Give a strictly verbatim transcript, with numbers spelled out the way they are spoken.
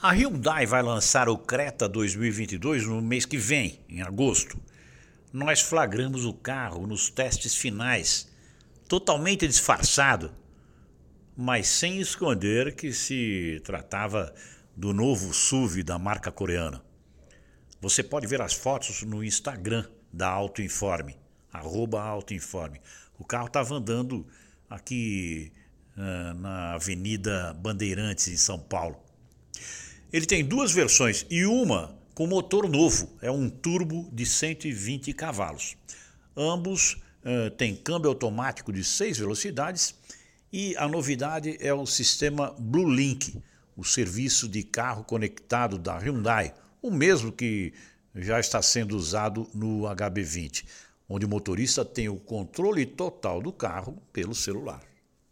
A Hyundai vai lançar o Creta dois mil e vinte e dois no mês que vem, em agosto. Nós flagramos o carro nos testes finais, totalmente disfarçado, mas sem esconder que se tratava do novo S U V da marca coreana. Você pode ver as fotos no Instagram da Autoinforme, arroba Autoinforme. O carro estava andando aqui uh, na Avenida Bandeirantes, em São Paulo. Ele tem duas versões e uma com motor novo, é um turbo de cento e vinte cavalos. Ambos uh, têm câmbio automático de seis velocidades e a novidade é o sistema BlueLink, o serviço de carro conectado da Hyundai, o mesmo que já está sendo usado no H B vinte, onde o motorista tem o controle total do carro pelo celular.